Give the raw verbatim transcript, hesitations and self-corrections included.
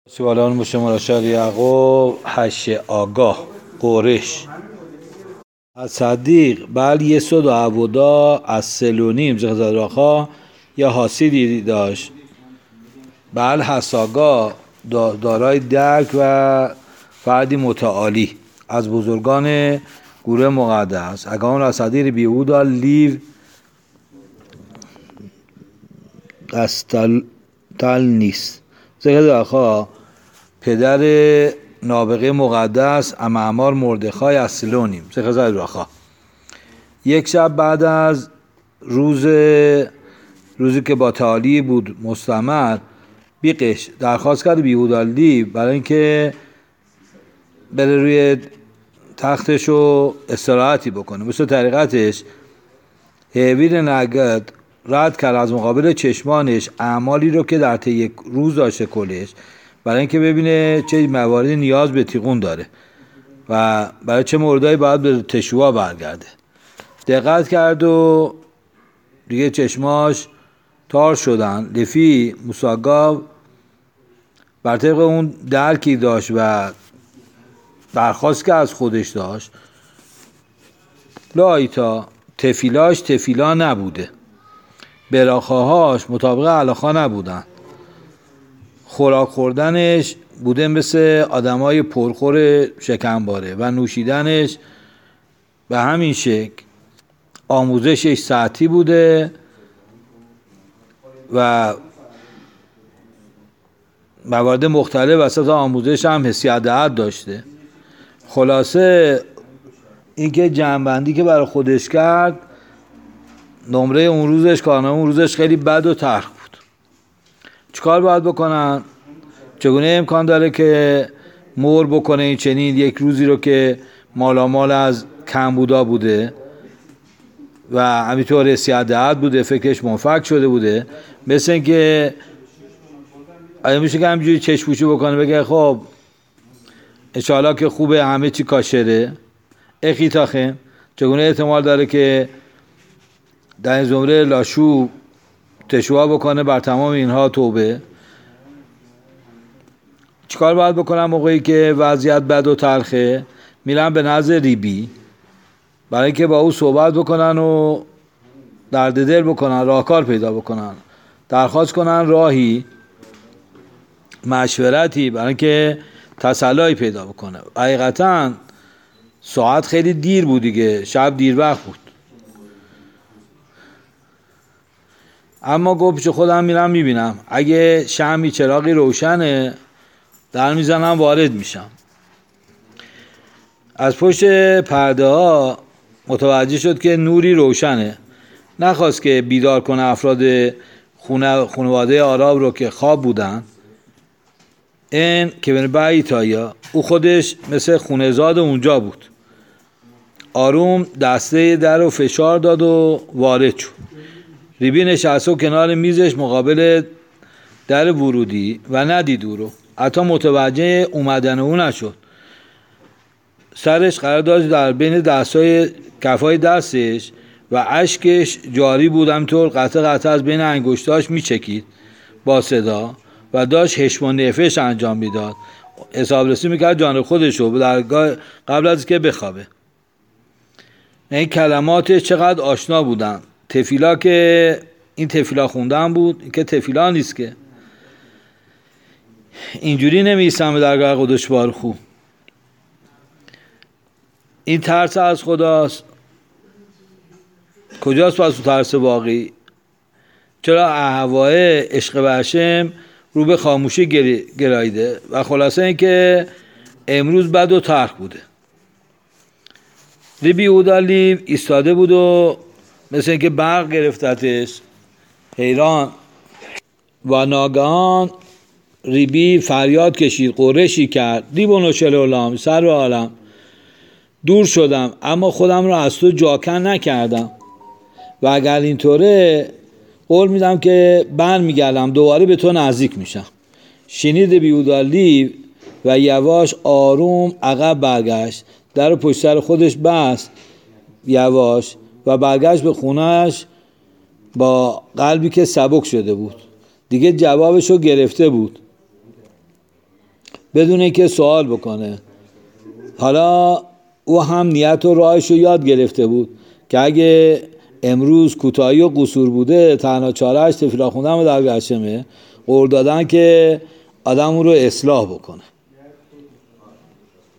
سوالان مشتمل شد یعقوب هش آگاه قرش از صدیق بل یه صد و عبودا از سلونیم زغزاد راخا یا حاسیدی داشت بل حساگاه دارای درک و فردی متعالی از بزرگان گروه مقدس اگران از صدیق بیهودا لیو قستل تل نیست زغزاد راخا پدر نابغه مقدس امعمار مردخای از سلونیم زغزاد راخا یک شب بعد از روز روزی که با تعالی بود مستمر بیقش درخواست کرد بیهودا لیو برای اینکه بره روی تختش رو استراحتی بکنه. مثل طریقتش هیویر نگد رد کرد از مقابل چشمانش اعمالی رو که در طی یک روز داشته کلش برای اینکه ببینه چه مواردی نیاز به تیغون داره و برای چه موردایی باید به تشوها برگرده. دقت کرد و دیگه چشماش تار شدن. لفی موساگاو بر طبق اون درکی داشت و درخواست که از خودش داشت لایتا تفیلاش تفیلا نبوده، براخاهاش مطابق علاخا نبودن، خوراک خوردنش بوده مثل آدمای پرخور شکمباره و نوشیدنش به همین شکل، آموزشش ساعتی بوده و موارد مختلف وسط آموزش هم حسیت داشته. خلاصه اینکه جمع‌بندی که برای خودش کرد نمره اون روزش کارنامه اون روزش خیلی بد و تلخ بود. چیکار باید بکنن؟ چگونه امکان داره که مور بکنه این چنین یک روزی رو که مالامال از کمبودا بوده و همینطور حسیت دهد بوده، فکرش منفک شده بوده، مثل اینکه آیا میشه که همینجوری چشپوشی بکنه بگه خب انشاءالله که خوبه همه چی کاشره؟ اخی تاخه چگونه احتمال داره که در این زمره لاشو تشوها بکنه بر تمام اینها توبه؟ چیکار باید بکنم موقعی که وضعیت بد و تلخه؟ میرن به نزد ریبی برای اینکه با او صحبت بکنن و درد دل بکنن، راهکار پیدا بکنن، درخواست کنن راهی مشورتی برای اینکه تسلایی پیدا بکنه. حقیقتا ساعت خیلی دیر بود دیگه، شب دیر وقت بود، اما گفت پیش خودم میرم میبینم اگه شمعی چراغی روشنه در میزنم وارد میشم. از پشت پرده ها متوجه شد که نوری روشنه. نخواست که بیدار کنه افراد خونه خانواده آراب رو که خواب بودن. این که بین بیتایا او خودش مثل خونه‌زاد اونجا بود. آروم دسته در رو فشار داد و وارد شد. ریبی نشست و کنار میزش مقابل در ورودی و ندید او رو، حتی متوجه اومدن او نشد. سرش قرار داشت در بین دستای کفای دستش و اشکش جاری بود، همینطور قطع قطع از بین انگشتاش میچکید با صدا و داشت هشم و نفش انجام میداد. حسابرسی میکرد جان خودش رو در قبل از که بخوابه. این کلماتش چقدر آشنا بودن. تفیلا که این تفیلا خوندن بود، که تفیلا نیست که اینجوری نمیستم به درگاه قدش بارخو. این ترس از خداست. کجاست پس ترس واقعی؟ چرا اهوای عشق به هشم رو به خاموشی گرایده؟ و خلاصه این که امروز بد و تلخ بوده. بیهودا لیو ایستاده بود و مثل اینکه برق گرفتتش، حیران. و ناگهان ریبی فریاد کشید، قرشی کرد، ریبونو شلولام سر و عالم، دور شدم اما خودم را از تو جاکن نکردم و اگر اینطوره قول میدم که بر میگردم دوباره به تو نزدیک میشم. شنید بیهودا لیو و یواش آروم عقب برگشت، در رو پشت سر خودش بست یواش و برگشت به خونهش با قلبی که سبک شده بود. دیگه جوابشو گرفته بود. بدون اینکه سوال بکنه. حالا او هم نیت و راهش رو یاد گرفته بود که اگه امروز کوتاهی و قصور بوده تنها چارهش تفیلا خوندن و درگشمه، قول دادن که آدم رو اصلاح بکنه.